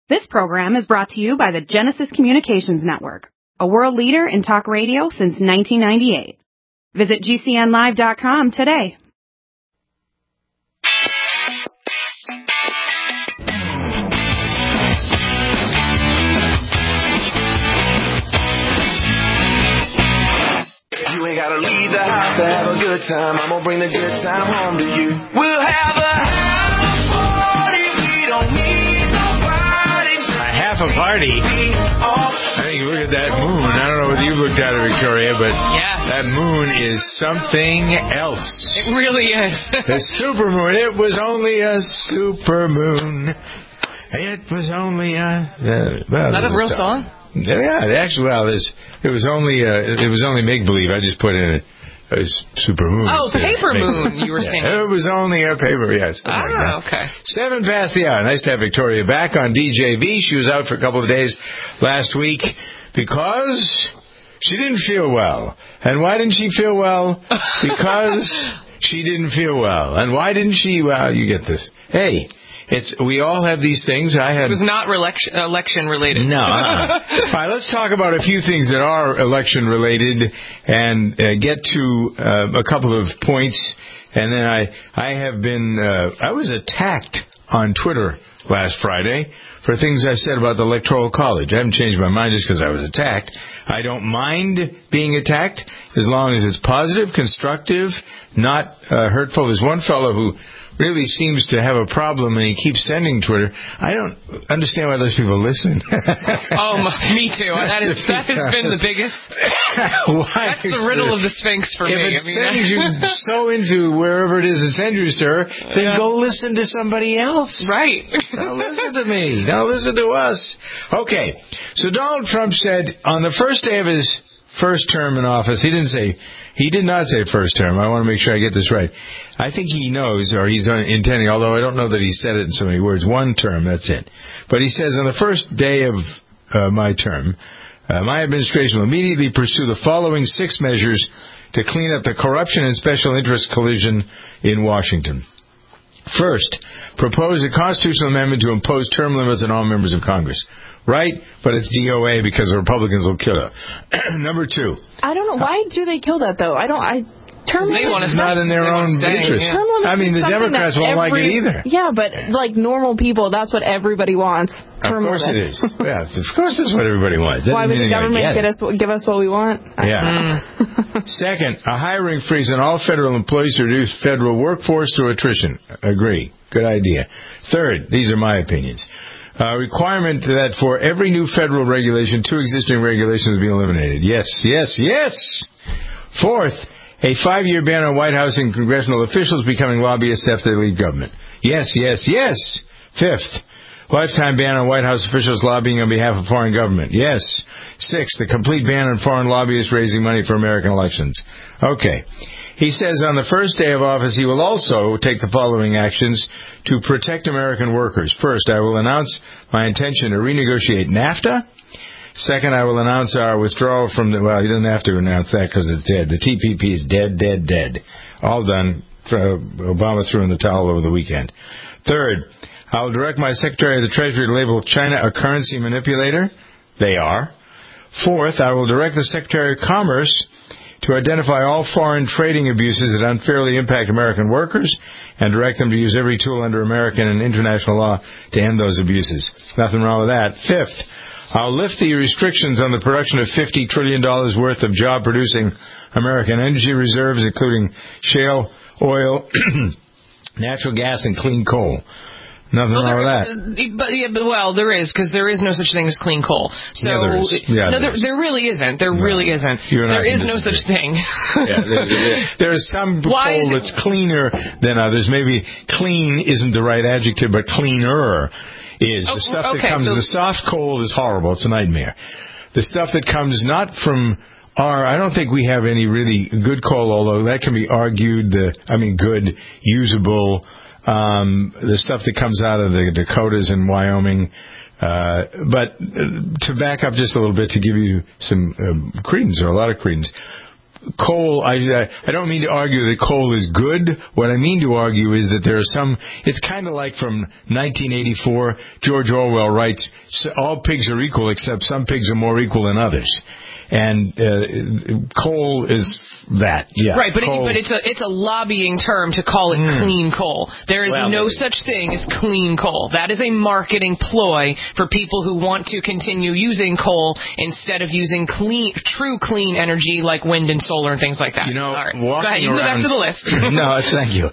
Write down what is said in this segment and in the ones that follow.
This program is brought to you by the Genesis Communications Network, a world leader in talk radio since 1998. Visit GCNlive.com today. You ain't gotta leave the house to have a good time. I'm gonna bring the good time home to you. We'll have a house party. We don't need nobody. A half a party. I think look at that moon. I don't know whether you looked at it, Victoria, but that moon is something else. It really is. The super moon. It was only a super moon. It was only a. Is that a real song? Yeah, actually, it was only make believe. I just put in a super moon. Oh, paper moon. You were saying. It was only a paper. Yes. Okay. 7 past the hour. Nice to have Victoria back on DJV. She was out for a couple of days last week because she didn't feel well. And why didn't she feel well? Because she didn't feel well. And why didn't she? Well, you get this. Hey. We all have these things. It was not election related. No. All right, let's talk about a few things that are election related and get to a couple of points. And then I was attacked on Twitter last Friday for things I said about the Electoral College. I haven't changed my mind just because I was attacked. I don't mind being attacked as long as it's positive, constructive, not hurtful. There's one fellow who really seems to have a problem, and he keeps sending Twitter. I don't understand why those people listen. Me too. That has been the biggest. That's the riddle of the Sphinx for me. If it sends you so into wherever it is it sends you, sir, then go listen to somebody else. Right. Don't listen to me. Don't listen to us. Okay. So Donald Trump said on the first day of his first term in office, he did not say first term. I want to make sure I get this right. I think he knows, or he's intending, although I don't know that he said it in so many words. One term, that's it. But he says, on the first day of my term, my administration will immediately pursue the following 6 measures to clean up the corruption and special interest collusion in Washington. First, propose a constitutional amendment to impose term limits on all members of Congress. Right? But it's DOA because the Republicans will kill it. Number 2. I don't know. Why do they kill that, though? Term limits is not in their own interest. Yeah. I mean, the Democrats won't like it either. Yeah, but like normal people, that's what everybody wants. Of course it is. Yeah, of course that's what everybody wants. Why would the government give us what we want? Yeah. Second, a hiring freeze on all federal employees to reduce federal workforce through attrition. Agree. Good idea. Third, these are my opinions. Requirement that for every new federal regulation, 2 existing regulations be eliminated. Yes, yes, yes. Fourth, a 5-year ban on White House and congressional officials becoming lobbyists after they leave government. Yes, yes, yes. Fifth, lifetime ban on White House officials lobbying on behalf of foreign government. Yes. Sixth, a complete ban on foreign lobbyists raising money for American elections. Okay. He says on the first day of office he will also take the following actions to protect American workers. First, I will announce my intention to renegotiate NAFTA. Second, I will announce our withdrawal from he doesn't have to announce that because it's dead. The TPP is dead, dead, dead. All done. Obama threw in the towel over the weekend. Third, I will direct my Secretary of the Treasury to label China a currency manipulator. They are. Fourth, I will direct the Secretary of Commerce to identify all foreign trading abuses that unfairly impact American workers and direct them to use every tool under American and international law to end those abuses. Nothing wrong with that. Fifth, I'll lift the restrictions on the production of $50 trillion worth of job-producing American energy reserves, including shale oil, natural gas, and clean coal. Nothing wrong with that. But there is, because there is no such thing as clean coal. So there really isn't. There really isn't. There is no such thing. There's some coal that's cleaner than others. Maybe clean isn't the right adjective, but cleaner is. The stuff that comes, the soft coal is horrible. It's a nightmare. The stuff that comes not from I don't think we have any really good coal, although that can be argued, good, usable, the stuff that comes out of the Dakotas and Wyoming. But to back up just a little bit to give you some credence, or a lot of credence, coal, I don't mean to argue that coal is good. What I mean to argue is that there are some, it's kind of like from 1984, George Orwell writes, all pigs are equal except some pigs are more equal than others. And coal is that, yeah. Right, but it's a lobbying term to call it clean coal. There is no such thing as clean coal. That is a marketing ploy for people who want to continue using coal instead of using true clean energy like wind and solar and things like that. You know, all right. Go ahead, you can go back to the list. No, thank you.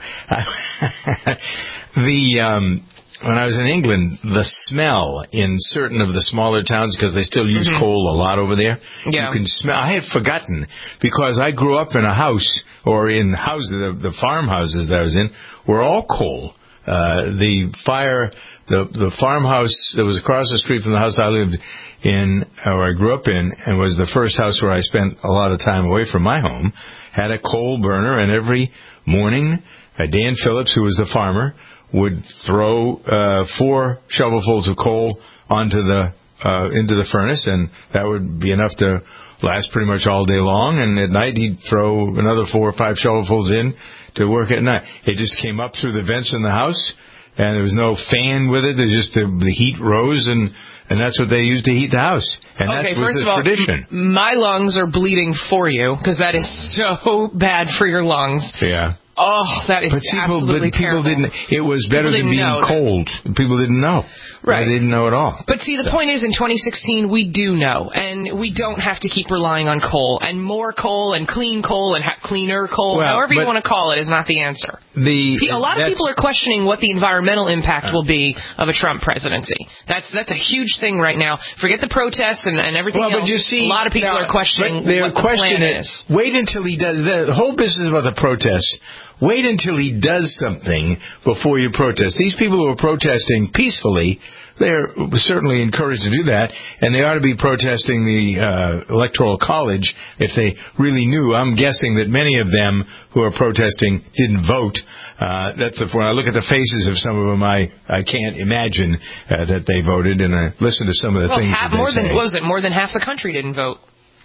When I was in England, the smell in certain of the smaller towns, because they still use coal a lot over there, you can smell. I had forgotten, because I grew up in a house, or in houses, the farmhouses that I was in, were all coal. The farmhouse that was across the street from the house I lived in, or I grew up in, and was the first house where I spent a lot of time away from my home, had a coal burner, and every morning, Dan Phillips, who was the farmer, would throw 4 shovelfuls of coal into the furnace, and that would be enough to last pretty much all day long. And at night, he'd throw another 4 or 5 shovelfuls in to work at night. It just came up through the vents in the house, and there was no fan with it. There's just the heat rose, and that's what they used to heat the house. And that was the tradition. My lungs are bleeding for you, because that is so bad for your lungs. Yeah. Oh, that is absolutely terrible. It was better than being cold. People didn't know. Right. They didn't know at all. But see, the point is, in 2016, we do know, and we don't have to keep relying on coal. And more coal and clean coal and cleaner coal, however you want to call it, is not the answer. A lot of people are questioning what the environmental impact will be of a Trump presidency. That's a huge thing right now. Forget the protests and everything else. But you see, a lot of people are questioning what the plan is. Wait until he does the whole business about the protests. Wait until he does something before you protest. These people who are protesting peacefully, they're certainly encouraged to do that, and they ought to be protesting the Electoral College if they really knew. I'm guessing that many of them who are protesting didn't vote. When I look at the faces of some of them, I can't imagine that they voted, and I listen to some of the things that they say. More than half the country didn't vote.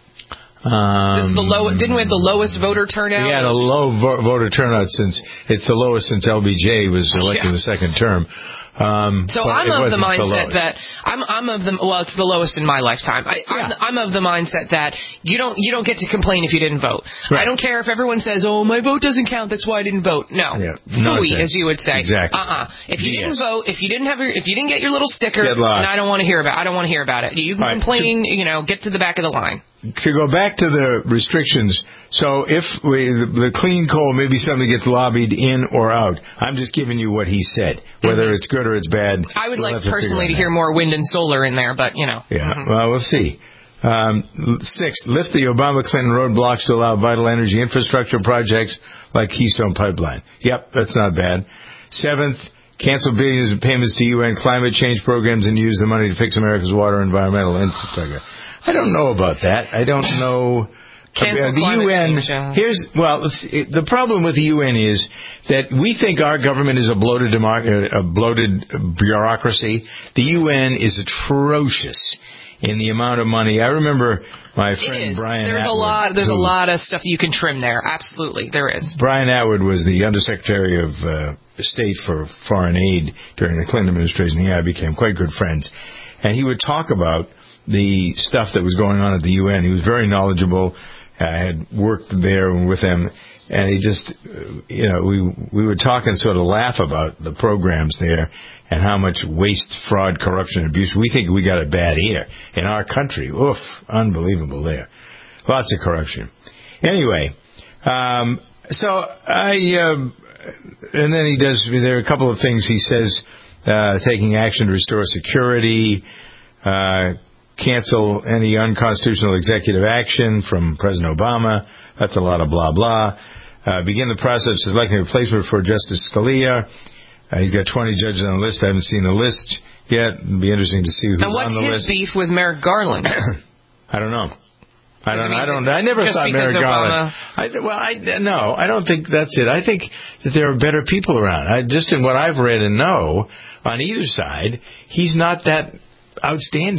Didn't we have the lowest voter turnout? We had a low voter turnout it's the lowest since LBJ was elected the second term. So I'm of the mindset that it's the lowest in my lifetime. I'm of the mindset that you don't get to complain if you didn't vote. Right. I don't care if everyone says, "Oh, my vote doesn't count. That's why I didn't vote." No, phooey, as you would say. Exactly. If you didn't vote, if you didn't get your little sticker, then I don't want to hear about it. You can complain. Get to the back of the line. To go back to the restrictions, so if the clean coal may be something that gets lobbied in or out. I'm just giving you what he said. Whether it's good or it's bad. I would like personally to hear more wind and solar in there, but Yeah, well, we'll see. 6th, lift the Obama-Clinton roadblocks to allow vital energy infrastructure projects like Keystone Pipeline. Yep, that's not bad. 7th, cancel billions of payments to UN climate change programs and use the money to fix America's water and environmental infrastructure. I don't know about that. I don't know. The UN. The problem with the UN is that we think our government is a bloated bureaucracy. The UN is atrocious in the amount of money. I remember my friend Brian Atwood. There's a lot of stuff you can trim there. Absolutely, there is. Brian Atwood was the Undersecretary of State for Foreign Aid during the Clinton administration. He and I became quite good friends. And he would talk about the stuff that was going on at the UN. He was very knowledgeable. I had worked there with him, and he just, we would talk and sort of laugh about the programs there and how much waste, fraud, corruption, and abuse. We think we got it bad here in our country. Oof, unbelievable there. Lots of corruption. Anyway, and then there are a couple of things he says, taking action to restore security, cancel any unconstitutional executive action from President Obama. That's a lot of blah, blah. Begin the process of selecting a replacement for Justice Scalia. He's got 20 judges on the list. I haven't seen the list yet. It'll be interesting to see who's on the list. And what's his beef with Merrick Garland? I don't know. I never thought Merrick Garland. I don't think that's it. I think that there are better people around. Just in what I've read and know, on either side, he's not that outstanding.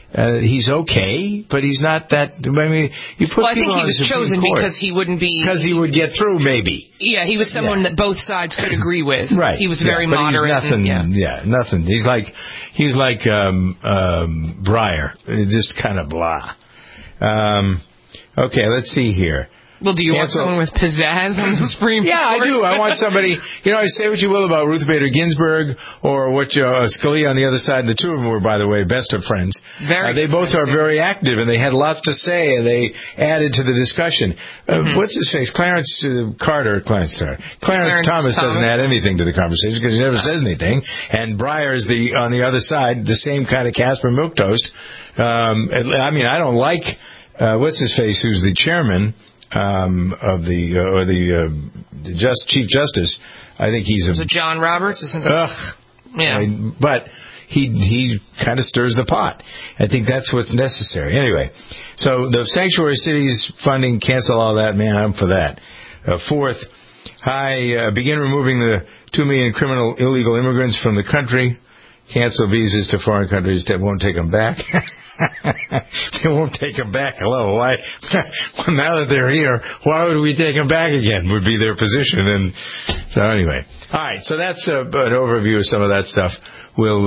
He's okay, but he's not that. I mean, you put. Well, I think he was chosen because he wouldn't be. Because he would get through, maybe. Yeah, he was someone that both sides could agree with. Right. He was very moderate. Nothing. Nothing. He was like Breyer, just kind of blah. Okay, let's see here. Well, do you want someone with pizzazz on the Supreme Court? Yeah, I do. I want somebody, say what you will about Ruth Bader Ginsburg or what Scalia on the other side. The two of them were, by the way, best of friends. They both are very active, and they had lots to say, and they added to the discussion. What's his face? Clarence Thomas doesn't add anything to the conversation because he never says anything. And Breyer is on the other side, the same kind of Casper Milquetoast. I mean, I don't like what's his face, who's the chairman of the Chief Justice. I think he's Is it John Roberts? Isn't it? Yeah. But he kind of stirs the pot. I think that's what's necessary. Anyway, so the sanctuary cities funding, cancel all that. Man, I'm for that. Fourth, begin removing the 2 million illegal immigrants from the country. Cancel visas to foreign countries that won't take them back. They won't take them back. Hello, why? Well, now that they're here, why would we take them back again? Would be their position. And so anyway, all right. So that's an overview of some of that stuff. We'll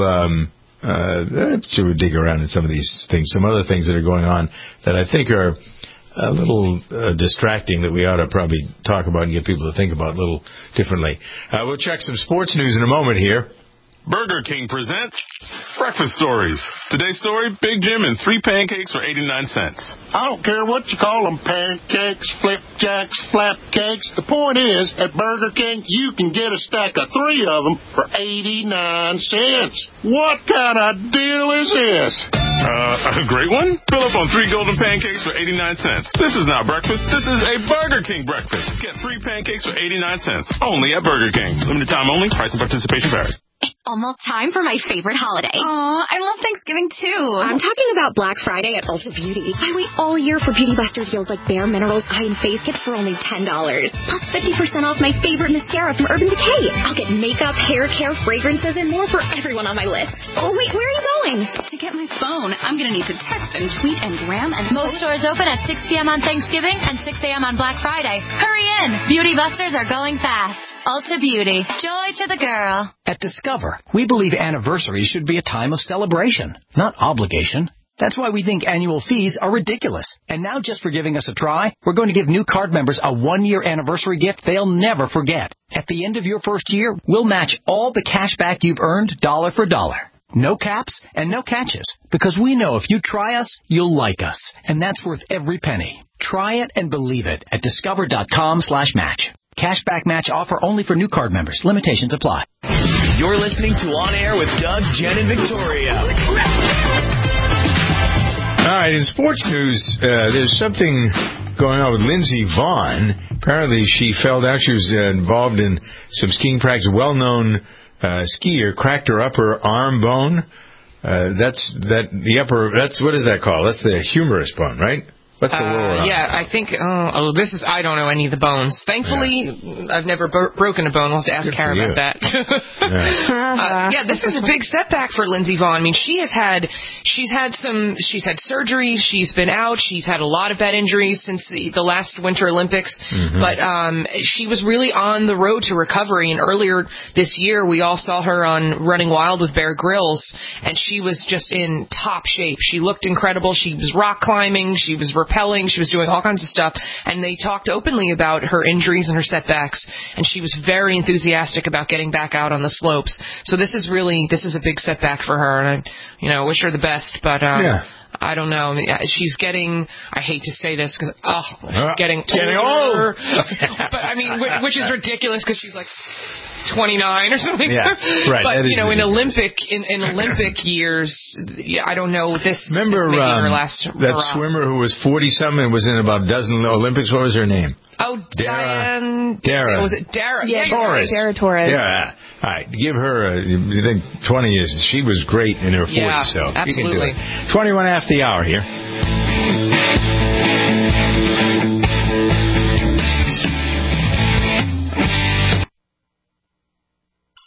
dig around in some of these things, some other things that are going on that I think are a little distracting that we ought to probably talk about and get people to think about a little differently. We'll check some sports news in a moment here. Burger King presents Breakfast Stories. Today's story, Big Jim and 3 pancakes for 89 cents. I don't care what you call them, pancakes, flipjacks, flapcakes. The point is, at Burger King, you can get a stack of 3 of them for 89 cents. What kind of deal is this? A great one? Fill up on 3 golden pancakes for 89 cents. This is not breakfast. This is a Burger King breakfast. Get 3 pancakes for 89 cents. Only at Burger King. Limited time only. Price and participation vary. It's almost time for my favorite holiday. Aw, I love Thanksgiving too. I'm talking about Black Friday at Ulta Beauty. I wait all year for Beauty Buster deals like Bare Minerals Eye and Face Kits for only $10. Plus 50% off my favorite mascara from Urban Decay. I'll get makeup, hair care, fragrances, and more for everyone on my list. Oh, wait, where are you going? To get my phone, I'm going to need to text and tweet and gram and... Most stores open at 6 p.m. on Thanksgiving and 6 a.m. on Black Friday. Hurry in! Beauty Busters are going fast. Ulta Beauty. Joy to the girl. At Discover, we believe anniversaries should be a time of celebration, not obligation. That's why we think annual fees are ridiculous. And now, just for giving us a try, we're going to give new card members a 1-year anniversary gift they'll never forget. At the end of your first year, we'll match all the cash back you've earned dollar for dollar. No caps and no catches, because we know if you try us, you'll like us. And that's worth every penny. Try it and believe it at discover.com/match. Cashback match offer only for new card members. Limitations apply. You're listening to On Air with Doug, Jen, and Victoria. All right, in sports news, there's something going on with Lindsey Vonn. Apparently, she fell down. She was involved in some skiing practice. Well-known skier cracked her upper arm bone. What is that called? That's the humerus bone, right? What's the lower? Yeah, I think. I don't know any of the bones. Thankfully, I've never broken a bone. We'll have to ask Kara about that. This is a big setback for Lindsey Vonn. I mean, she's had surgery. She's been out. She's had a lot of bad injuries since the last Winter Olympics. Mm-hmm. But she was really on the road to recovery. And earlier this year, we all saw her on Running Wild with Bear Grylls, and she was just in top shape. She looked incredible. She was rock climbing. She was rappelling. She was doing all kinds of stuff, and they talked openly about her injuries and her setbacks, and she was very enthusiastic about getting back out on the slopes. So this is a big setback for her, and I wish her the best, but I don't know. She's getting, I hate to say this because she's getting older. But I mean, which is ridiculous because she's like 29 or something. Yeah, right. But in Olympic years, I don't know. Remember her last that swimmer who was 40-something and was in about a dozen Olympics? What was her name? Oh, Dara. Was it Dara? Yeah, Torres. Dara Torres. Yeah. All right. Give her, you think 20 years. She was great in her 40s. Yeah, so absolutely. You can do it. 21 after the hour here. We use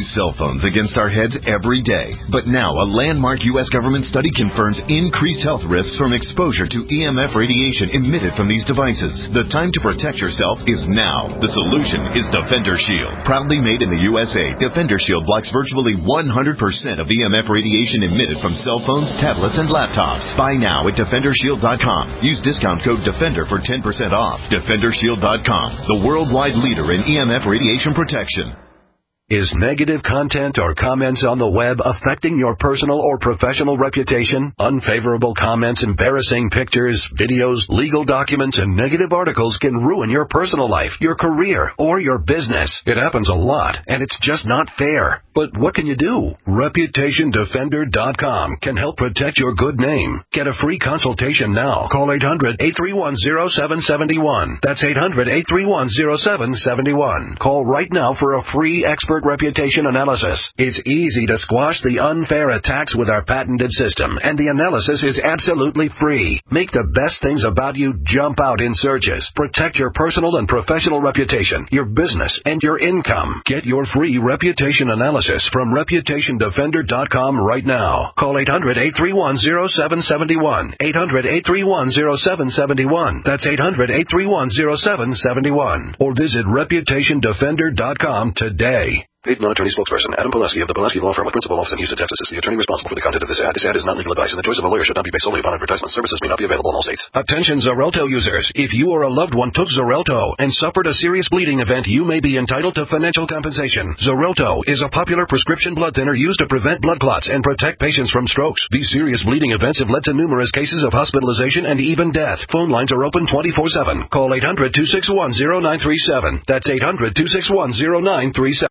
cell phones against our heads every day. But now a landmark U.S. government study confirms increased health risks from exposure to EMF radiation emitted from these devices. The time to protect yourself is now. The solution is Defender Shield. Proudly made in the USA, Defender Shield blocks virtually 100% of EMF radiation emitted from cell phones, tablets, and laptops. Buy now at DefenderShield.com. Use discount code DEFENDER for 10% off. DefenderShield.com, the worldwide leader in EMF radiation protection. Is negative content or comments on the web affecting your personal or professional reputation? Unfavorable comments, embarrassing pictures, videos, legal documents, and negative articles can ruin your personal life, your career, or your business. It happens a lot, and it's just not fair. But what can you do? ReputationDefender.com can help protect your good name. Get a free consultation now. Call 800-831-0771. That's 800-831-0771. Call right now for a free expert reputation analysis. It's easy to squash the unfair attacks with our patented system, and the analysis is absolutely free. Make the best things about you jump out in searches. Protect your personal and professional reputation, your business, and your income. Get your free reputation analysis from ReputationDefender.com right now. Call 800-831-0771. 800-831-0771. That's 800-831-0771. Or visit ReputationDefender.com today. Paid non-attorney spokesperson Adam Pileski of the Pileski Law Firm with principal office in Houston, Texas is the attorney responsible for the content of this ad. This ad is not legal advice, and the choice of a lawyer should not be based solely upon advertisement. Services may not be available in all states. Attention Xarelto users. If you or a loved one took Xarelto and suffered a serious bleeding event, you may be entitled to financial compensation. Xarelto is a popular prescription blood thinner used to prevent blood clots and protect patients from strokes. These serious bleeding events have led to numerous cases of hospitalization and even death. Phone lines are open 24/7. Call 800-261-0937. That's 800-261-0937.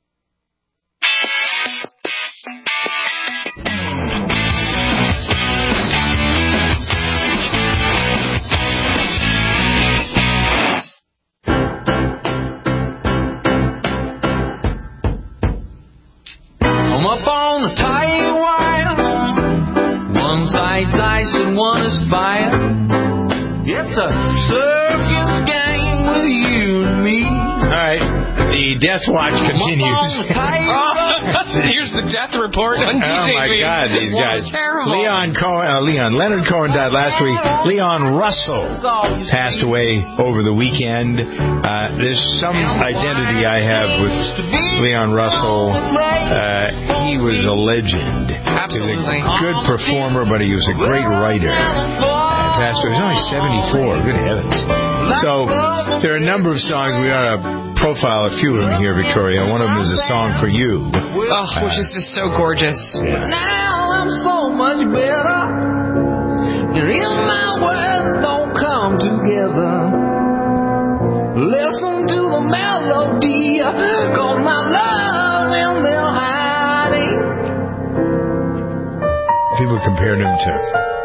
I'm up on the tight wire. One side's ice and one is fire. It's a circus game with you and me. All right, the Death Watch continues. Here's the death report on TJV. Oh my God, these guys! Leonard Cohen died last week. Leon Russell passed away over the weekend. There's some identity I have with Leon Russell. He was a legend. Absolutely. He was a good performer, but he was a great writer. Passed away. He was only 74. Good heavens. So there are a number of songs. We ought to profile a few of them here, Victoria. One of them is a song for you. Which is just so gorgeous. Yeah. Now I'm so much better. And if my words don't come together, listen to the melody, 'cause my love in their hiding. People compared him to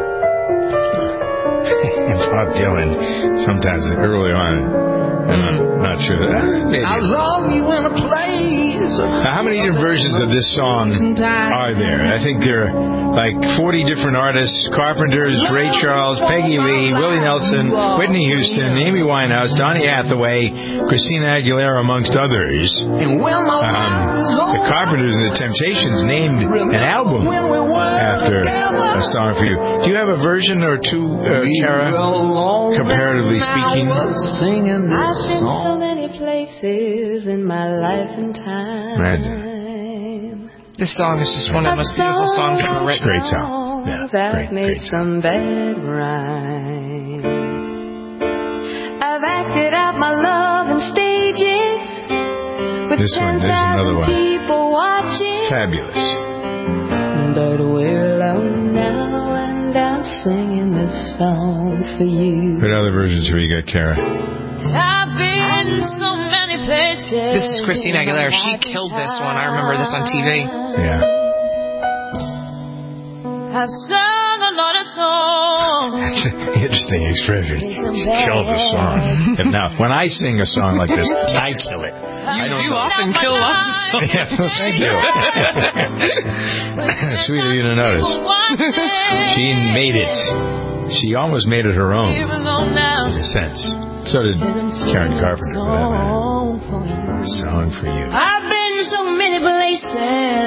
Bob Dylan sometimes early on. And I'm not sure. Maybe. I love you in a place. Now, how many different versions of this song are there? I think there are like 40 different artists. Carpenters, Ray Charles, Peggy Lee, Willie Nelson, Whitney Houston, Amy Winehouse, Donny Hathaway, Christina Aguilera, amongst others. The Carpenters and the Temptations named an album after a song for you. Do you have a version or two, Kara, comparatively speaking? I've been so many places in my life and time. Imagine. This song is just one of the most beautiful songs ever written. Great song. Yeah, I've made some bad rhymes. I've acted out my love in stages. This one, there's another one. People watching. Fabulous. But we're alone now, and I'm singing this song for you. What other versions have you got, Kara? I've been so many places. This is Christina Aguilera. She killed this one. I remember this on TV. Yeah. I've sung a lot of songs. That's an interesting expression. She killed the song. And now, when I sing a song like this, I kill it. You do often kill lots of songs. Yeah, thank you. Sweet of you to notice. She made it. She almost made it her own, in a sense. So did Karen Carpenter, for that matter. A song for you. I've been so many places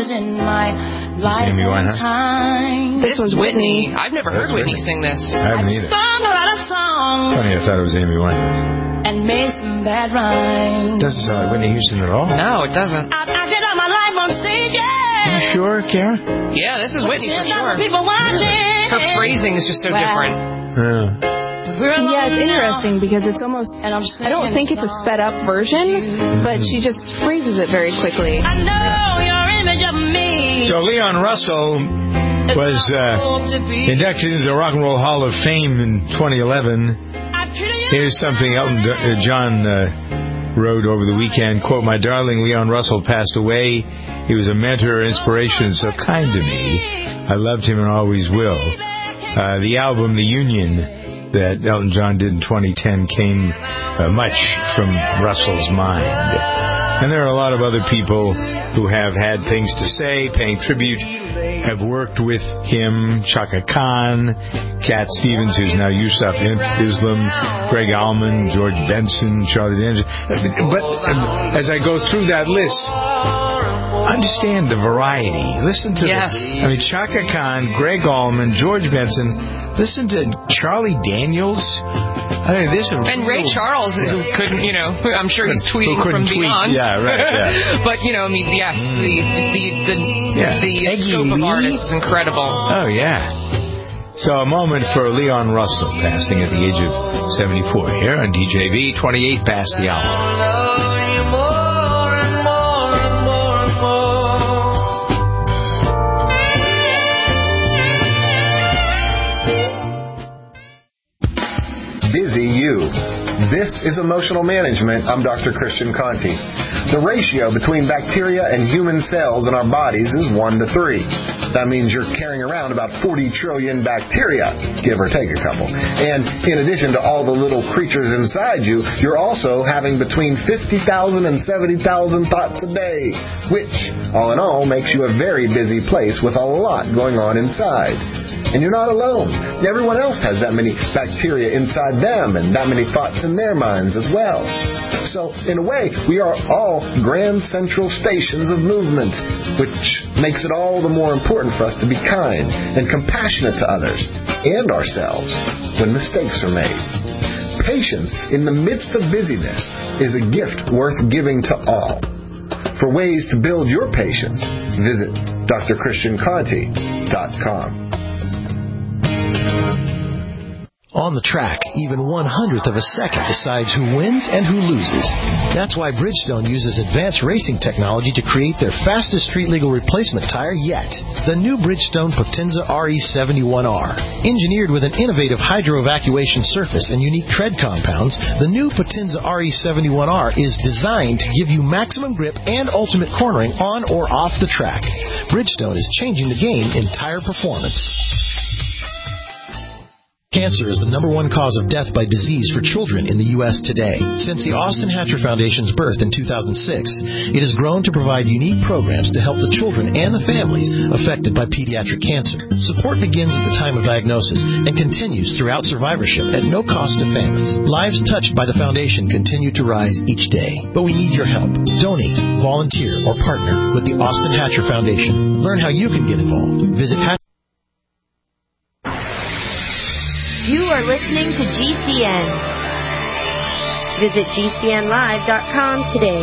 in my life. Amy Winehouse? This was Whitney. I've never heard Whitney sing this. I haven't either. Sung a lot of songs. Funny, I thought it was Amy Winehouse. And made some bad rhymes. Doesn't sound like Whitney Houston at all. No, it doesn't. I did all my life on stage. Are you sure, Kara? Yeah, this is Whitney for sure. People watching. Her phrasing is just so different. Yeah, it's interesting because it's almost, I don't think it's a sped up version, but she just phrases it very quickly. I know your image of me. So Leon Russell was inducted into the Rock and Roll Hall of Fame in 2011. Here's something Elton John wrote over the weekend. Quote, "My darling Leon Russell passed away. He was a mentor, inspiration, so kind to me. I loved him and always will." The album, The Union, that Elton John did in 2010 came much from Russell's mind. And there are a lot of other people who have had things to say, paying tribute, have worked with him. Chaka Khan, Cat Stevens, who's now Yusuf Islam, Greg Allman, George Benson, Charlie D'Angelo. But as I go through that list, understand the variety. Listen to this. Chaka Khan, Greg Allman, George Benson. Listen to Charlie Daniels. And Ray Charles, who couldn't, I'm sure he's tweeting from beyond. Yeah, right. Yeah. But, yes, the scope of artists is incredible. Oh, yeah. So a moment for Leon Russell, passing at the age of 74 here on DJV, 28 past the hour. Busy you. This is Emotional Management. I'm Dr. Christian Conti. The ratio between bacteria and human cells in our bodies is 1 to 3. That means you're carrying around about 40 trillion bacteria, give or take a couple. And in addition to all the little creatures inside you, you're also having between 50,000 and 70,000 thoughts a day, which, all in all, makes you a very busy place with a lot going on inside. And you're not alone. Everyone else has that many bacteria inside them and that many thoughts in their minds as well. So, in a way, we are all grand central stations of movement, which makes it all the more important for us to be kind and compassionate to others and ourselves when mistakes are made. Patience in the midst of busyness is a gift worth giving to all. For ways to build your patience, visit drchristianconti.com. On the track, even 1/100th of a second decides who wins and who loses. That's why Bridgestone uses advanced racing technology to create their fastest street-legal replacement tire yet. The new Bridgestone Potenza RE71R. Engineered with an innovative hydro-evacuation surface and unique tread compounds, the new Potenza RE71R is designed to give you maximum grip and ultimate cornering on or off the track. Bridgestone is changing the game in tire performance. Cancer is the #1 cause of death by disease for children in the U.S. today. Since the Austin Hatcher Foundation's birth in 2006, it has grown to provide unique programs to help the children and the families affected by pediatric cancer. Support begins at the time of diagnosis and continues throughout survivorship at no cost to families. Lives touched by the foundation continue to rise each day, but we need your help. Donate, volunteer, or partner with the Austin Hatcher Foundation. Learn how you can get involved. Visit You are listening to GCN. Visit GCNlive.com today.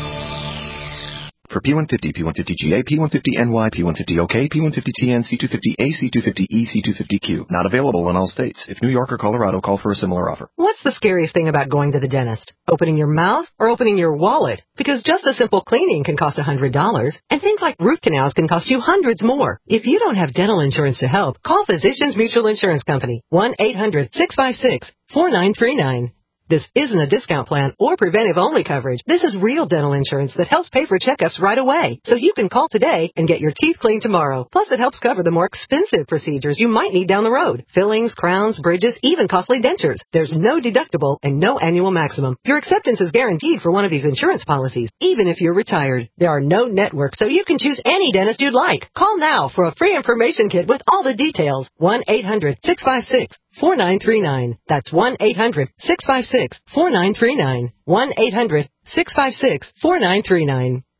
For P150, P150GA, P150NY, P150OK, P150TN, C250A, C250E, C250Q. Not available in all states. If New York or Colorado, call for a similar offer. What's the scariest thing about going to the dentist? Opening your mouth or opening your wallet? Because just a simple cleaning can cost $100, and things like root canals can cost you hundreds more. If you don't have dental insurance to help, call Physicians Mutual Insurance Company, 1-800-656-4939. This isn't a discount plan or preventive-only coverage. This is real dental insurance that helps pay for checkups right away. So you can call today and get your teeth cleaned tomorrow. Plus, it helps cover the more expensive procedures you might need down the road. Fillings, crowns, bridges, even costly dentures. There's no deductible and no annual maximum. Your acceptance is guaranteed for one of these insurance policies, even if you're retired. There are no networks, so you can choose any dentist you'd like. Call now for a free information kit with all the details. 1-800-656-4939. That's 1-800-656-4939. 1-800-656-4939.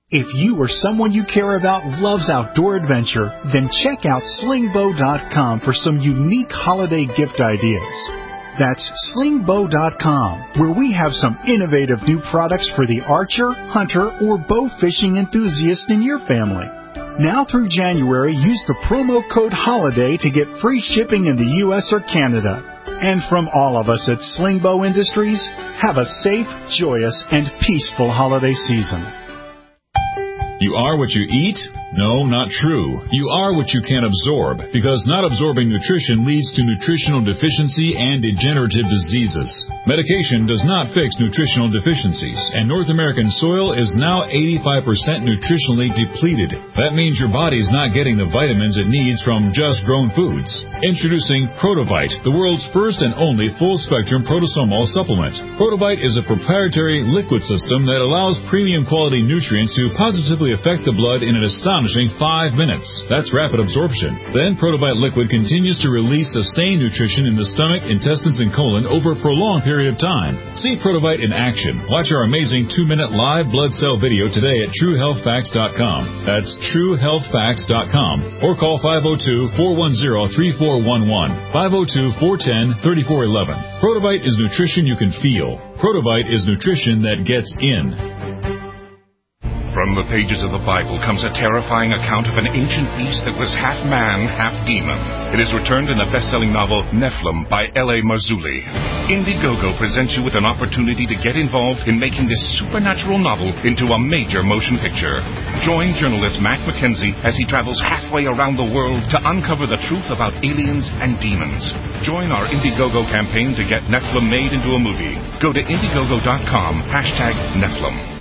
If you or someone you care about loves outdoor adventure, then check out slingbow.com for some unique holiday gift ideas. That's slingbow.com, where we have some innovative new products for the archer, hunter, or bow fishing enthusiast in your family. Now through January, use the promo code HOLIDAY to get free shipping in the U.S. or Canada. And from all of us at Slingbow Industries, have a safe, joyous, and peaceful holiday season. You are what you eat? No, not true. You are what you can absorb, because not absorbing nutrition leads to nutritional deficiency and degenerative diseases. Medication does not fix nutritional deficiencies, and North American soil is now 85% nutritionally depleted. That means your body's not getting the vitamins it needs from just grown foods. Introducing Protovite, the world's first and only full-spectrum protosomal supplement. Protovite is a proprietary liquid system that allows premium quality nutrients to positively affect the blood in an astonishing 5 minutes. That's rapid absorption. Then Protovite liquid continues to release sustained nutrition in the stomach, intestines, and colon over a prolonged period of time. See Protovite in action. Watch our amazing 2-minute live blood cell video today at TrueHealthFacts.com. That's TrueHealthFacts.com. Or call 502-410-3411. 502-410-3411. Protovite is nutrition you can feel. Protovite is nutrition that gets in. From the pages of the Bible comes a terrifying account of an ancient beast that was half man, half demon. It is returned in the best-selling novel Nephilim by L.A. Marzulli. Indiegogo presents you with an opportunity to get involved in making this supernatural novel into a major motion picture. Join journalist Matt McKenzie as he travels halfway around the world to uncover the truth about aliens and demons. Join our Indiegogo campaign to get Nephilim made into a movie. Go to Indiegogo.com, #Nephilim.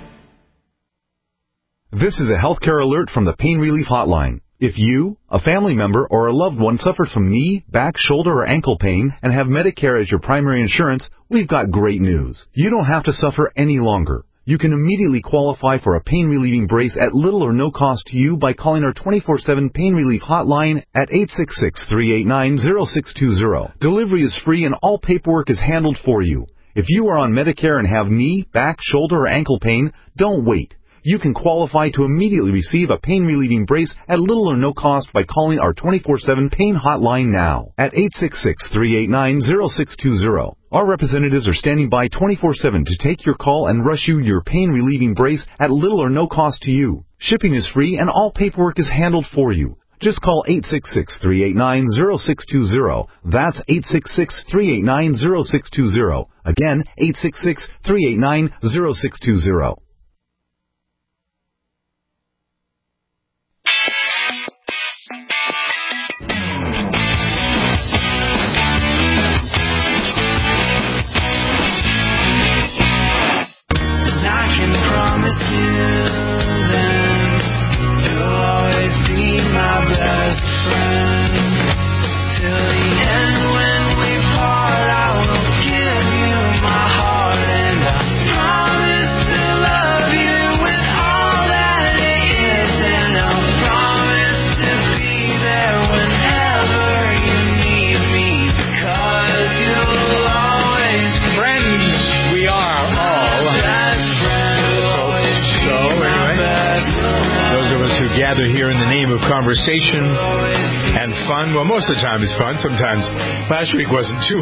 This is a healthcare alert from the Pain Relief Hotline. If you, a family member, or a loved one suffers from knee, back, shoulder, or ankle pain and have Medicare as your primary insurance, we've got great news. You don't have to suffer any longer. You can immediately qualify for a pain-relieving brace at little or no cost to you by calling our 24/7 Pain Relief Hotline at 866-389-0620. Delivery is free and all paperwork is handled for you. If you are on Medicare and have knee, back, shoulder, or ankle pain, don't wait. You can qualify to immediately receive a pain-relieving brace at little or no cost by calling our 24/7 Pain Hotline now at 866-389-0620. Our representatives are standing by 24/7 to take your call and rush you your pain-relieving brace at little or no cost to you. Shipping is free and all paperwork is handled for you. Just call 866-389-0620. That's 866-389-0620. Again, 866-389-0620. Gather here in the name of conversation and fun. Well, most of the time it's fun. Sometimes last week wasn't too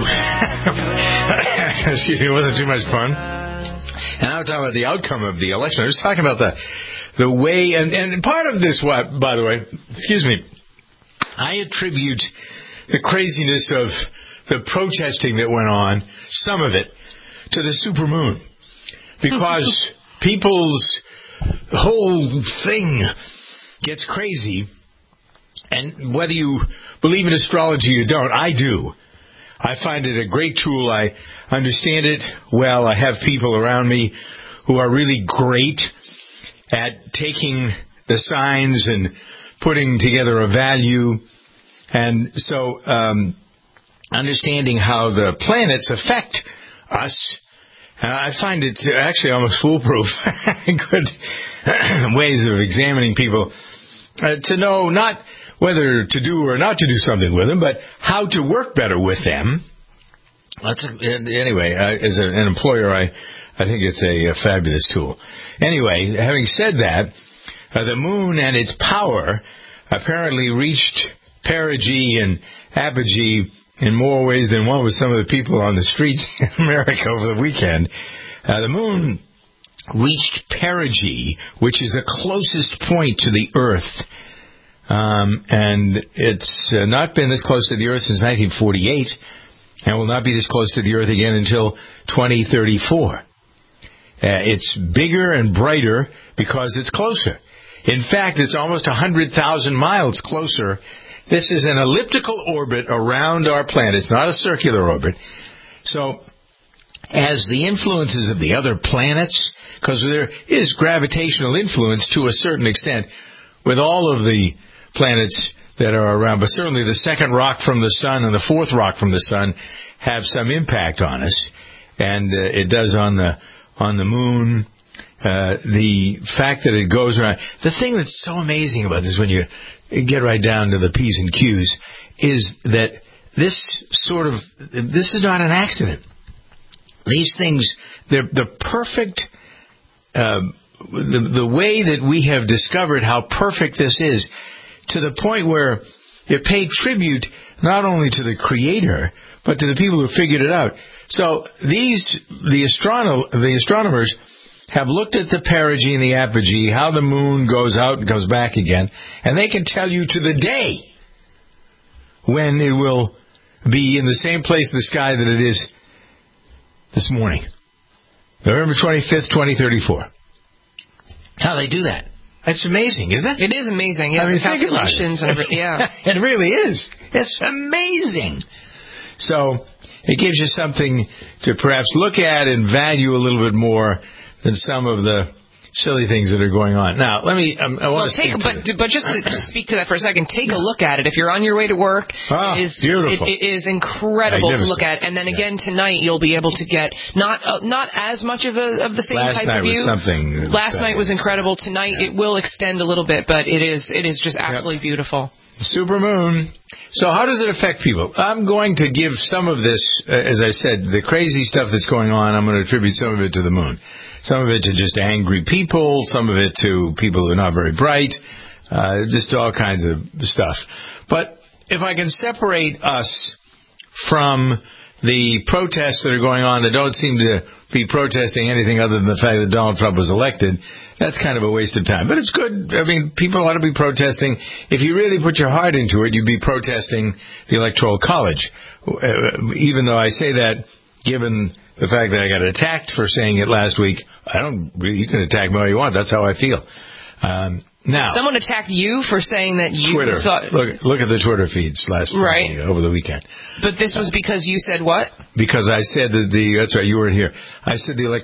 wasn't too much fun. And I was talking about the outcome of the election. I was talking about the way, and part of this, by the way, excuse me, I attribute the craziness of the protesting that went on, some of it, to the supermoon. Because people's whole thing gets crazy, and whether you believe in astrology or don't, I do. I find it a great tool. I understand it well. I have people around me who are really great at taking the signs and putting together a value. And so understanding how the planets affect us, I find it actually almost foolproof. Good ways of examining people to know not whether to do or not to do something with them, but how to work better with them. Anyway, as an employer, I think it's a fabulous tool. Anyway, having said that, the moon and its power apparently reached perigee and apogee in more ways than one with some of the people on the streets in America over the weekend. The moon reached perigee, which is the closest point to the Earth. And it's not been this close to the Earth since 1948, and will not be this close to the Earth again until 2034. It's bigger and brighter because it's closer. In fact, it's almost 100,000 miles closer. This is an elliptical orbit around our planet. It's not a circular orbit. So, as the influences of the other planets, because there is gravitational influence to a certain extent with all of the planets that are around, but certainly the second rock from the sun and the fourth rock from the sun have some impact on us, and it does on the moon. The fact that it goes around. The thing that's so amazing about this, when you get right down to the P's and Q's, is that this is not an accident. These things, they're the perfect, the way that we have discovered how perfect this is, to the point where it paid tribute not only to the Creator, but to the people who figured it out. So the astronomers have looked at the perigee and the apogee, how the moon goes out and goes back again, and they can tell you to the day when it will be in the same place in the sky that it is this morning. November 25th, 2034. How they do that? It's amazing, isn't it? It is amazing. Yeah, the calculations and everything. Yeah. It really is. It's amazing. So it gives you something to perhaps look at and value a little bit more than some of the silly things that are going on. Now, let me. But just to speak to that for a second, take a look at it. If you're on your way to work, beautiful. It is incredible to look at. And then again tonight, you'll be able to get not as much of the same type of view. Last night was incredible. Tonight it will extend a little bit, but it is just absolutely beautiful. Supermoon. So how does it affect people? I'm going to give some of this, as I said, the crazy stuff that's going on, I'm going to attribute some of it to the moon. Some of it to just angry people, some of it to people who are not very bright, just all kinds of stuff. But if I can separate us from the protests that are going on that don't seem to be protesting anything other than the fact that Donald Trump was elected, that's kind of a waste of time. But it's good. I mean, people ought to be protesting. If you really put your heart into it, you'd be protesting the Electoral College. Even though I say that, given the fact that I got attacked for saying it last week, you can attack me all you want. That's how I feel. Now, someone attacked you for saying that you Twitter. thought... Look at the Twitter feeds over the weekend. But this was because you said what? Because I said that that's right, you weren't here. I said the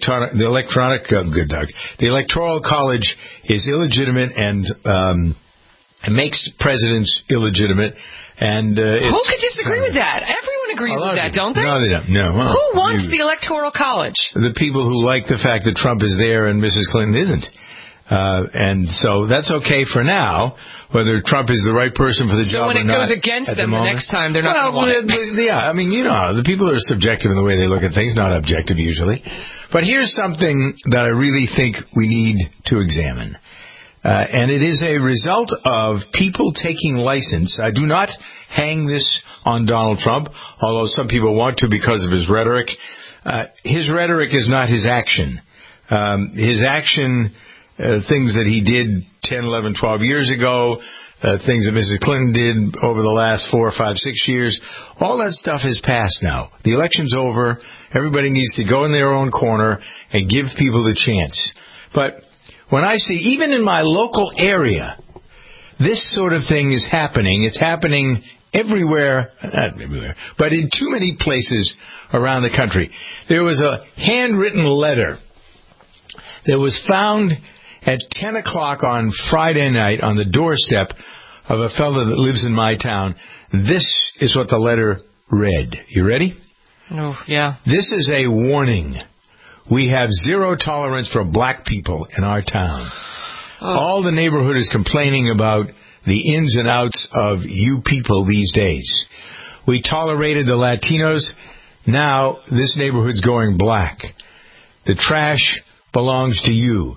Electoral College is illegitimate and makes presidents illegitimate. And who could disagree with that? Everyone agrees with that, don't they? No, they don't. No. Well, who wants the Electoral College? The people who like the fact that Trump is there and Mrs. Clinton isn't. And so that's okay for now, whether Trump is the right person for the job or not. So when it goes against them the next time, they're not going to want it. Yeah, I mean, the people are subjective in the way they look at things, not objective usually. But here's something that I really think we need to examine. And it is a result of people taking license. I do not hang this on Donald Trump, although some people want to because of his rhetoric. His rhetoric is not his action. His action, things that he did 10, 11, 12 years ago, things that Mrs. Clinton did over the last 4, 5, 6 years, all that stuff is past now. The election's over. Everybody needs to go in their own corner and give people the chance. But when I see, even in my local area, this sort of thing is happening. It's happening everywhere, not everywhere, but in too many places around the country. There was a handwritten letter that was found at 10 o'clock on Friday night on the doorstep of a fellow that lives in my town. This is what the letter read. You ready? Oh, yeah. This is a warning. We have zero tolerance for black people in our town. Oh. All the neighborhood is complaining about the ins and outs of you people these days. We tolerated the Latinos. Now this neighborhood's going black. The trash belongs to you.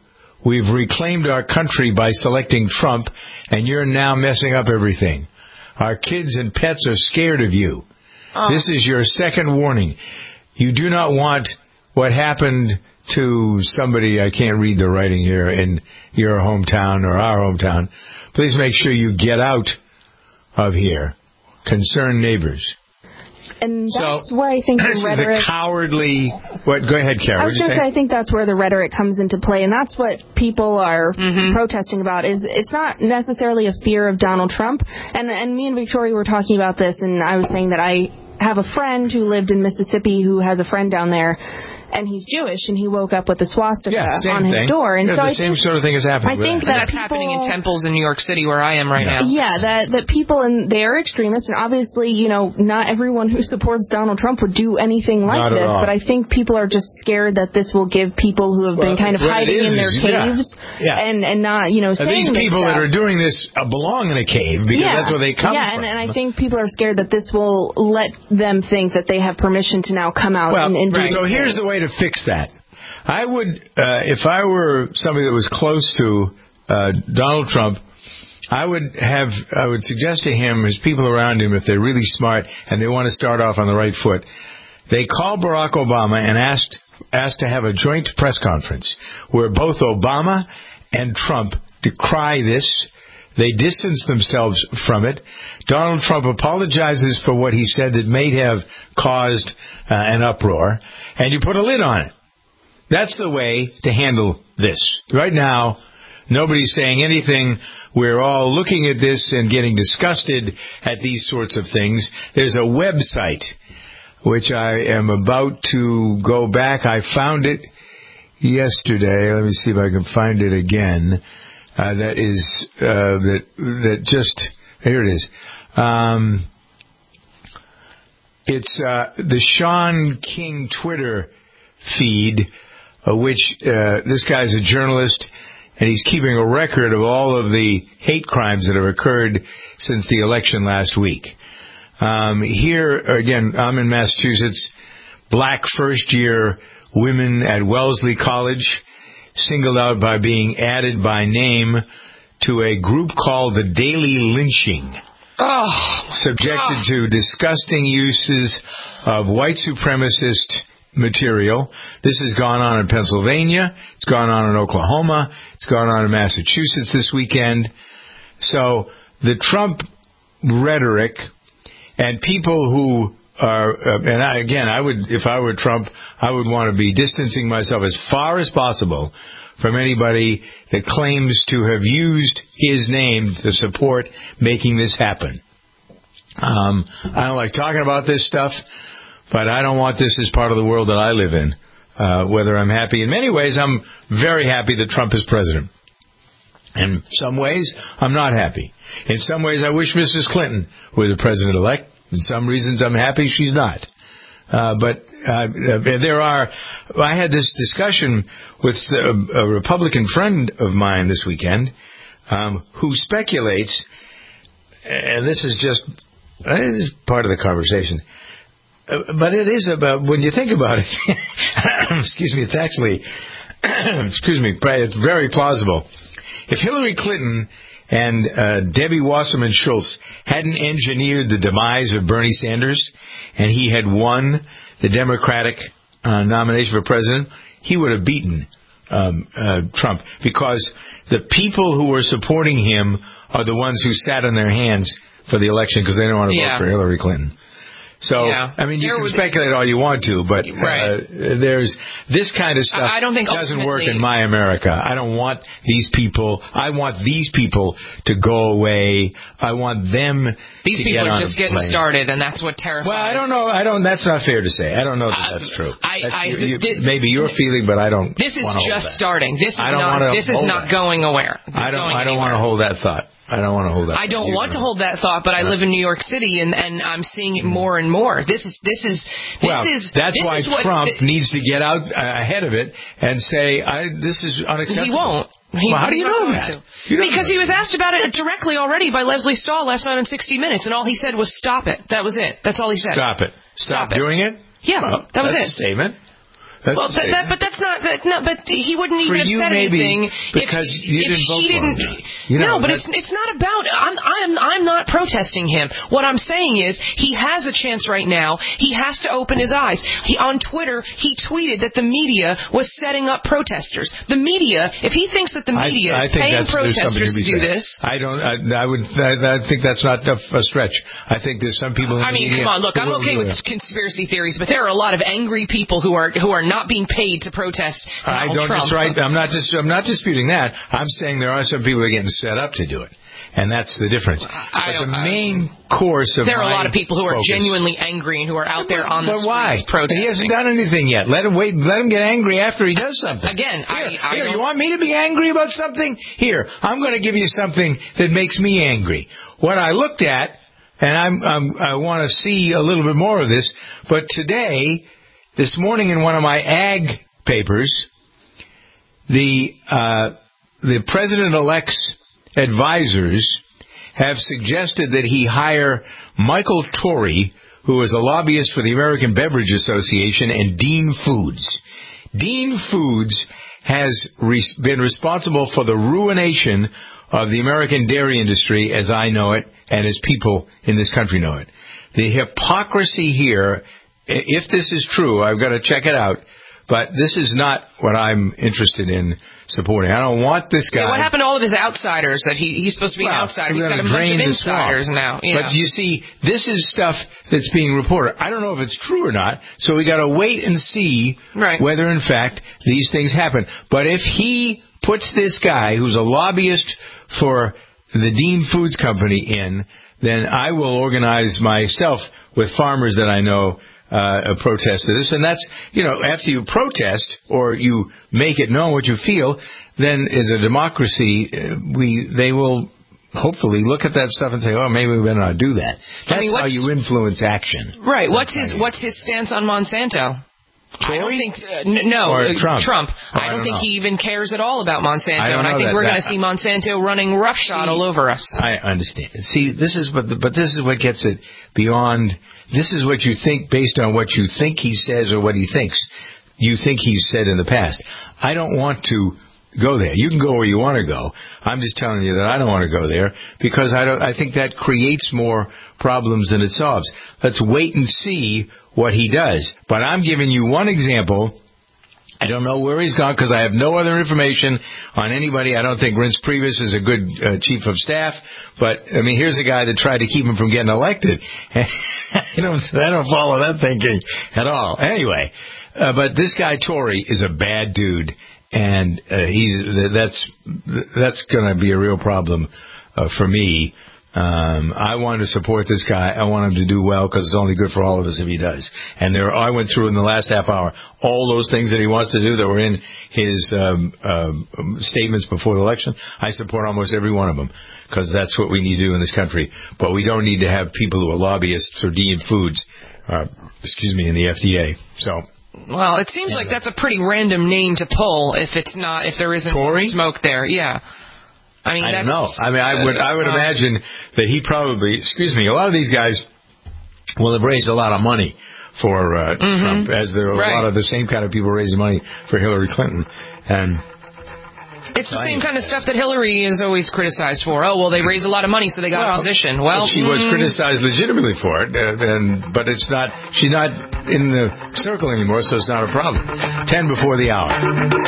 We've reclaimed our country by selecting Trump, and you're now messing up everything. Our kids and pets are scared of you. This is your second warning. You do not want what happened to somebody, I can't read the writing here, in your hometown or our hometown. Please make sure you get out of here. Concerned neighbors. And that's where I think the rhetoric... The cowardly... What? Go ahead, Kara. I was going to say, I think that's where the rhetoric comes into play, and that's what people are protesting about. Is it's not necessarily a fear of Donald Trump. And me and Victoria were talking about this, and I was saying that I have a friend who lived in Mississippi who has a friend down there, and he's Jewish, and he woke up with a swastika on his door. And so the same sort of thing is happening. I think that's happening in temples in New York City where I am right now. Yeah, that people, and they are extremists, and obviously, not everyone who supports Donald Trump would do anything like this, but I think people are just scared that this will give people who have been kind of hiding in their caves and not, saying these people that are doing this belong in a cave because that's where they come from. And I think people are scared that this will let them think that they have permission to now come out and do So here's the way to fix that. I would, if I were somebody that was close to Donald Trump, I would suggest to him, his people around him, if they're really smart and they want to start off on the right foot, they call Barack Obama and ask to have a joint press conference where both Obama and Trump decry this. They distance themselves from it. Donald Trump apologizes for what he said that may have caused an uproar, and you put a lid on it. That's the way to handle this. Right now, nobody's saying anything. We're all looking at this and getting disgusted at these sorts of things. There's a website which I am about to go back. I found it yesterday. Let me see if I can find it again. That just here it is. It's the Sean King Twitter feed, which this guy's a journalist, and he's keeping a record of all of the hate crimes that have occurred since the election last week. Here, again, I'm in Massachusetts. Black first-year women at Wellesley College singled out by being added by name to a group called the Daily Lynching. Subjected to disgusting uses of white supremacist material. This has gone on in Pennsylvania. It's gone on in Oklahoma. It's gone on in Massachusetts this weekend. So the Trump rhetoric and people who are, if I were Trump, I would want to be distancing myself as far as possible from anybody that claims to have used his name to support making this happen. I don't like talking about this stuff, but I don't want this as part of the world that I live in. Whether I'm happy, in many ways, I'm very happy that Trump is president. In some ways, I'm not happy. In some ways, I wish Mrs. Clinton were the president-elect. In some reasons, I'm happy she's not. I had this discussion with a Republican friend of mine this weekend who speculates, and this is part of the conversation, but it is about, when you think about it, it's actually, it's very plausible. If Hillary Clinton and Debbie Wasserman Schultz hadn't engineered the demise of Bernie Sanders and he had won the Democratic nomination for president, he would have beaten Trump, because the people who were supporting him are the ones who sat on their hands for the election because they didn't want to vote for Hillary Clinton. So, I mean, you can speculate all you want to, but there's this kind of stuff doesn't work in my America. I don't want these people. I want these people to go away. I want them These people are just getting started, and that's what terrifies. Well, I don't know. That's not fair to say. I don't know that that's true. Maybe your feeling, but I don't. This is just starting. This is not going nowhere. I don't want to hold that thought. I don't want to hold that. I don't want to hold that thought, but I live in New York City, and I'm seeing it more and more. That's why Trump needs to get out ahead of it and say, this is unacceptable. He won't. How do you know that? Because he was asked about it directly already by Leslie Stahl last night on 60 Minutes, and all he said was, stop it. That was it. That's all he said. Stop it. Stop doing it? Yeah, that was it. That's a statement. But that's not. But he wouldn't even have said anything because you didn't vote for him. No, but it's not about. I'm not protesting him. What I'm saying is he has a chance right now. He has to open his eyes. On Twitter, he tweeted that the media was setting up protesters. The media, if he thinks that the media is paying protesters to do this, I think that's not a stretch. I think there's some people. I mean, come on, look, I'm okay with conspiracy theories, but there are a lot of angry people who are not being paid to protest Donald Trump. I'm not disputing that. I'm saying there are some people that are getting set up to do it. And that's the difference. But the main course of there are a lot of people who are genuinely angry and who are out there on the streets protesting. He hasn't done anything yet. Let him wait. Let him get angry after he does something. Again, here, you want me to be angry about something? Here, I'm going to give you something that makes me angry. What I looked at, and I want to see a little bit more of this, but today, this morning in one of my ag papers, the president-elect's advisors have suggested that he hire Michael Tory, who is a lobbyist for the American Beverage Association, and Dean Foods. Dean Foods has been responsible for the ruination of the American dairy industry as I know it and as people in this country know it. The hypocrisy here, if this is true, I've got to check it out, but this is not what I'm interested in supporting. I don't want this guy. Yeah, what happened to all of his outsiders? That he's supposed to be an outsider. He's got a bunch of insiders now. Yeah. But you see, this is stuff that's being reported. I don't know if it's true or not, so we got to wait and see whether, in fact, these things happen. But if he puts this guy, who's a lobbyist for the Dean Foods Company in, then I will organize myself with farmers that I know a protest to this. And that's, after you protest or you make it known what you feel, then as a democracy, they will hopefully look at that stuff and say, oh, maybe we better not do that. That's how you influence action. Right. What's his stance on Monsanto? Tory? I don't think Trump. I don't think he even cares at all about Monsanto, and I think we're going to see Monsanto running roughshod all over us. I understand. See, this is what gets it beyond. This is what you think based on what you think he says or what he thinks. You think he's said in the past. I don't want to go there. You can go where you want to go. I'm just telling you that I don't want to go there because I think that creates more problems than it solves. Let's wait and see what he does. But I'm giving you one example. I don't know where he's gone because I have no other information on anybody. I don't think Reince Priebus is a good chief of staff. But, I mean, here's a guy that tried to keep him from getting elected. I don't follow that thinking at all. Anyway, but this guy Tory is a bad dude. And that's going to be a real problem for me. I want to support this guy. I want him to do well because it's only good for all of us if he does. And I went through in the last half hour all those things that he wants to do that were in his statements before the election. I support almost every one of them because that's what we need to do in this country. But we don't need to have people who are lobbyists for Dean Foods, in the FDA. So. Well, it seems like that's a pretty random name to pull if there isn't Tory? Smoke there. Yeah. I don't know. I mean, I would imagine that he probably, a lot of these guys will have raised a lot of money for Trump, as there are a lot of the same kind of people raising money for Hillary Clinton. And it's the same kind of stuff that Hillary is always criticized for. Oh, well, they raise a lot of money, so they got a position. Well, she was criticized legitimately for it, but she's not in the circle anymore, so it's not a problem. 10 before the hour.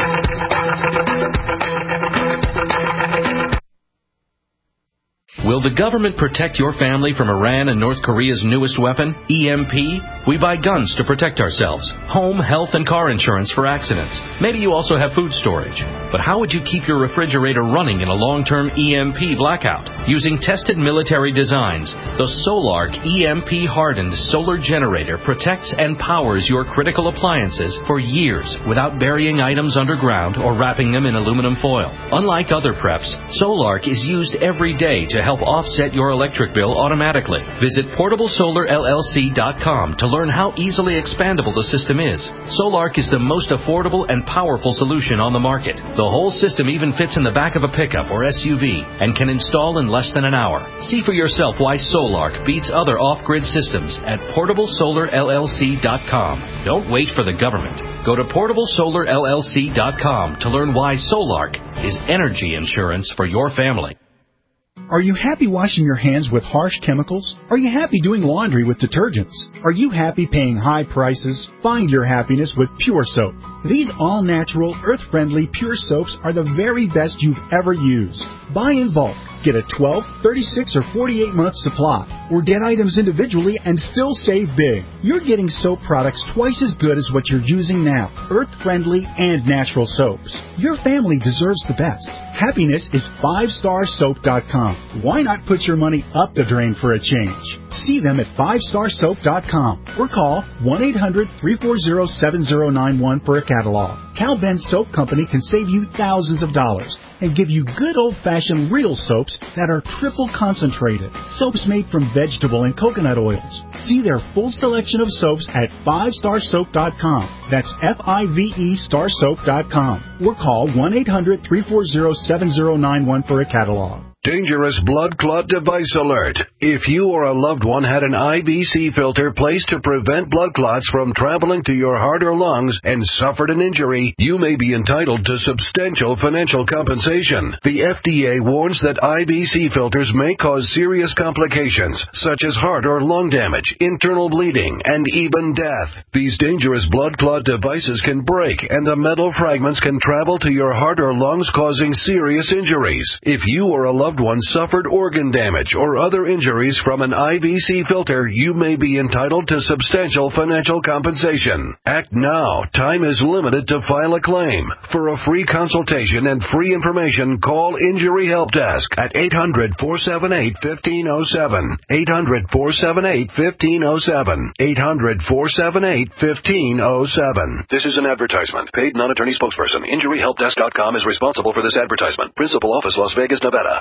Will the government protect your family from Iran and North Korea's newest weapon, EMP? We buy guns to protect ourselves, home, health, and car insurance for accidents. Maybe you also have food storage. But how would you keep your refrigerator running in a long-term EMP blackout? Using tested military designs, the Solark EMP-hardened solar generator protects and powers your critical appliances for years without burying items underground or wrapping them in aluminum foil. Unlike other preps, Solark is used every day to help offset your electric bill automatically. Visit PortableSolarLLC.com to learn learn how easily expandable the system is. Solark is the most affordable and powerful solution on the market. The whole system even fits in the back of a pickup or SUV and can install in less than an hour. See for yourself why Solark beats other off-grid systems at PortableSolarLLC.com. Don't wait for the government. Go to PortableSolarLLC.com to learn why Solark is energy insurance for your family. Are you happy washing your hands with harsh chemicals? Are you happy doing laundry with detergents? Are you happy paying high prices? Find your happiness with Pure Soap. These all-natural, earth-friendly Pure Soaps are the very best you've ever used. Buy in bulk. Get a 12, 36, or 48-month supply, or get items individually and still save big. You're getting soap products twice as good as what you're using now, earth-friendly and natural soaps. Your family deserves the best. Happiness is 5starsoap.com. Why not put your money up the drain for a change? See them at 5starsoap.com or call 1-800-340-7091 for a catalog. Cal Ben Soap Company can save you thousands of dollars and give you good old-fashioned real soaps that are triple concentrated. Soaps made from vegetable and coconut oils. See their full selection of soaps at 5starsoap.com. That's F-I-V-E starsoap.com. Or call 1-800-340-7091 for a catalog. Dangerous blood clot device alert. If you or a loved one had an IVC filter placed to prevent blood clots from traveling to your heart or lungs and suffered an injury, you may be entitled to substantial financial compensation. The FDA warns that IVC filters may cause serious complications, such as heart or lung damage, internal bleeding, and even death. These dangerous blood clot devices can break, and the metal fragments can travel to your heart or lungs, causing serious injuries. If you or a loved one suffered organ damage or other injuries from an IVC filter, you may be entitled to substantial financial compensation. Act now. Time is limited to file a claim. For a free consultation and free information, call Injury Help Desk at 800-478-1507. 800-478-1507. 800-478-1507. This is an advertisement. Paid non-attorney spokesperson. InjuryHelpDesk.com is responsible for this advertisement. Principal office, Las Vegas, Nevada.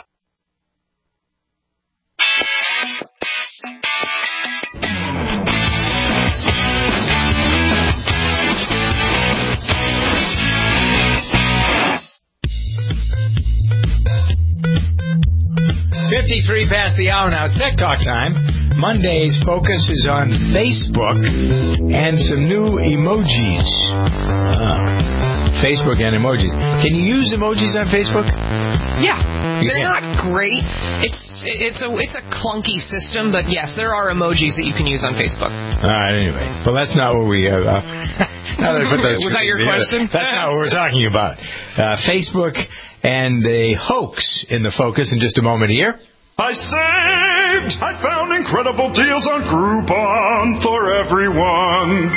.53 past the hour now. Tech Talk time. Monday's focus is on Facebook and some new emojis. Facebook and emojis. Can you use emojis on Facebook? Yeah, they're not great. It's a clunky system, but yes, there are emojis that you can use on Facebook. All right. Anyway, well, that's not what we have. Now that I put those was that your question? That's not what we're talking about. Facebook and a hoax in the focus in just a moment here. I found incredible deals on Groupon for everyone.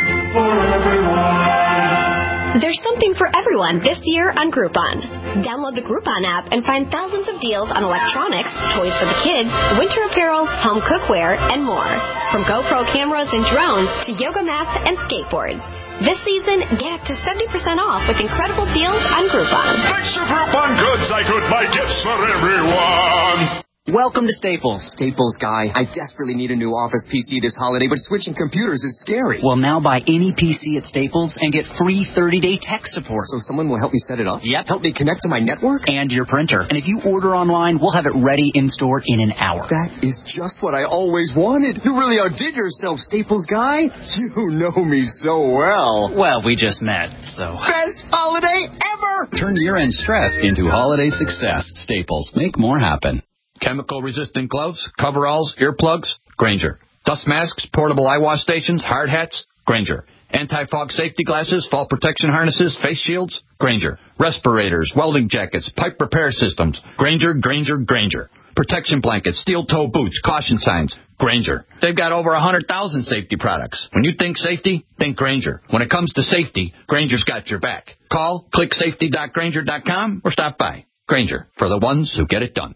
There's something for everyone this year on Groupon. Download the Groupon app and find thousands of deals on electronics, toys for the kids, winter apparel, home cookware, and more. From GoPro cameras and drones to yoga mats and skateboards. This season, get up to 70% off with incredible deals on Groupon. Thanks to Groupon Goods, I could buy gifts for everyone. Welcome to Staples. Staples guy, I desperately need a new office PC this holiday, but switching computers is scary. Well, now buy any PC at Staples and get free 30-day tech support. So someone will help me set it up? Yep. Help me connect to my network? And your printer. And if you order online, we'll have it ready in store in an hour. That is just what I always wanted. You really outdid yourself, Staples guy. You know me so well. Well, we just met, so... Best holiday ever! Turn year-end stress into holiday success. Staples. Make more happen. Chemical-resistant gloves, coveralls, earplugs, Grainger. Dust masks, portable eye wash stations, hard hats, Grainger. Anti-fog safety glasses, fall protection harnesses, face shields, Grainger. Respirators, welding jackets, pipe repair systems, Grainger, Grainger, Grainger. Protection blankets, steel-toe boots, caution signs, Grainger. They've got over 100,000 safety products. When you think safety, think Grainger. When it comes to safety, Grainger's got your back. Call, click safety.grainger.com, or stop by. Grainger, for the ones who get it done.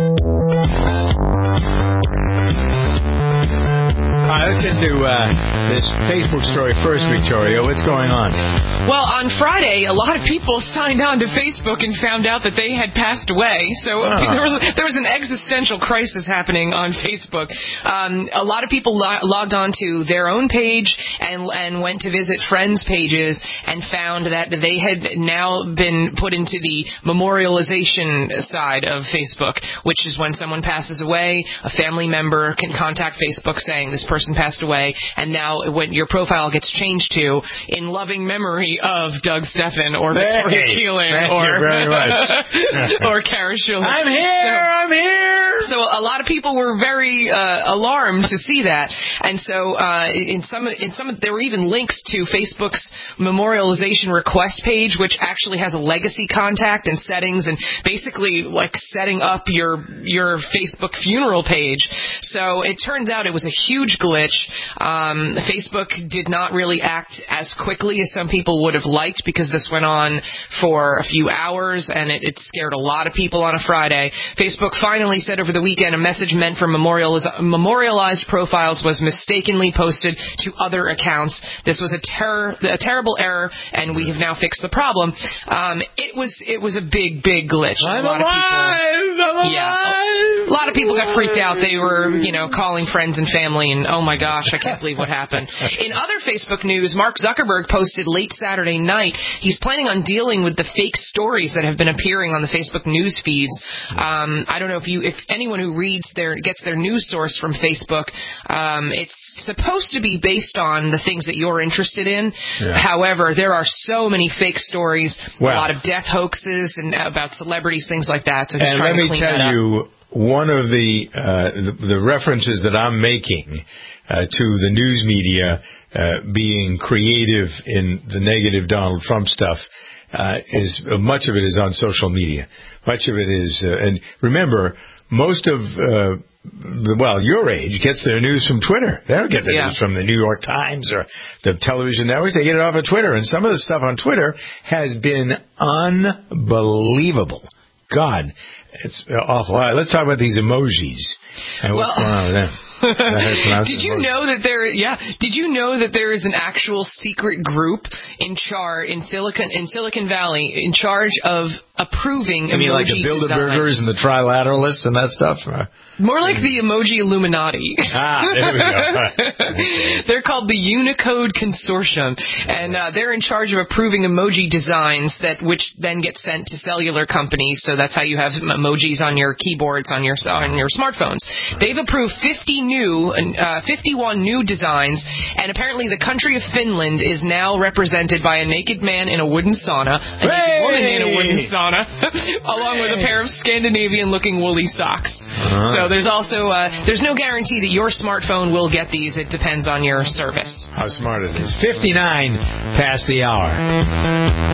Let's get to this Facebook story first, Victoria. What's going on? Well, on Friday, a lot of people signed on to Facebook and found out that they had passed away. So there was an existential crisis happening on Facebook. A lot of people logged on to their own page and went to visit friends' pages and found that they had now been put into the memorialization side of Facebook, which is when someone passes away, a family member can contact Facebook saying this person passed away, and now when your profile gets changed to in loving memory of Doug Steffen or Victoria Keelan or Kara Schilling. I'm here. So a lot of people were very alarmed to see that, and so in some there were even links to Facebook's memorialization request page, which actually has a legacy contact and settings, and basically like setting up your Facebook funeral page. So it turns out it was a huge glitch. Facebook did not really act as quickly as some people would have liked, because this went on for a few hours and it scared a lot of people on a Friday. Facebook finally said over the weekend a message meant for memorialized profiles was mistakenly posted to other accounts. This was a terrible error, and we have now fixed the problem. It was a big glitch. I'm alive! A lot of people got freaked out. They were, calling friends and family, and oh my gosh, I can't believe what happened. In other Facebook news, Mark Zuckerberg posted late Saturday night he's planning on dealing with the fake stories that have been appearing on the Facebook news feeds. I don't know if anyone who gets their news source from Facebook, it's supposed to be based on the things that you're interested in. Yeah. However, there are so many fake stories, a lot of death hoaxes and about celebrities, things like that. So just let me tell you, one of the references that I'm making to the news media being creative in the negative Donald Trump stuff is much of it is on social media. Much of it is, and remember, most of your age gets their news from Twitter. They don't get their news from the New York Times or the television networks. They get it off of Twitter, and some of the stuff on Twitter has been unbelievable. God, it's awful. All right, let's talk about these emojis and what's going on with them. Did you know that there is an actual secret group in Silicon Valley in charge of approving emoji designs? You mean like the Bilderbergers and the Trilateralists and that stuff? More like the Emoji Illuminati. There we go. They're called the Unicode Consortium, and they're in charge of approving emoji designs which then get sent to cellular companies. So that's how you have emojis on your keyboards on your smartphones. They've approved 51 new designs, and apparently the country of Finland is now represented by a naked man in a wooden sauna, a naked woman in a wooden sauna, along with a pair of Scandinavian-looking woolly socks. So there's also there's no guarantee that your smartphone will get these. It depends on your service. How smart it is. 59 past the hour.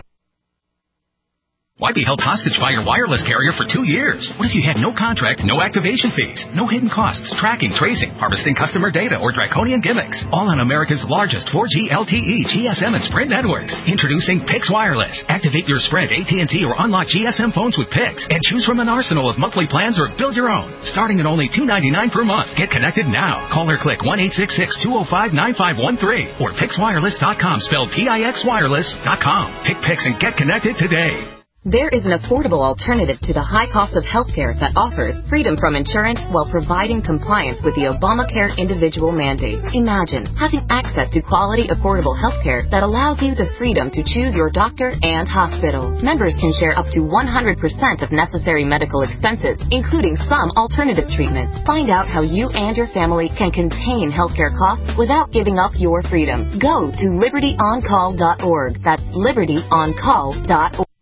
Why be held hostage by your wireless carrier for 2 years? What if you had no contract, no activation fees, no hidden costs, tracking, tracing, harvesting customer data, or draconian gimmicks? All on America's largest 4G LTE, GSM, and Sprint networks. Introducing Pix Wireless. Activate your Sprint, AT&T, or unlock GSM phones with Pix, and choose from an arsenal of monthly plans or build your own. Starting at only $2.99 per month. Get connected now. Call or click 1-866-205-9513 or PixWireless.com, spelled PixWireless.com. Pick Pix and get connected today. There is an affordable alternative to the high cost of healthcare that offers freedom from insurance while providing compliance with the Obamacare individual mandate. Imagine having access to quality, affordable healthcare that allows you the freedom to choose your doctor and hospital. Members can share up to 100% of necessary medical expenses, including some alternative treatments. Find out how you and your family can contain healthcare costs without giving up your freedom. Go to libertyoncall.org. That's libertyoncall.org.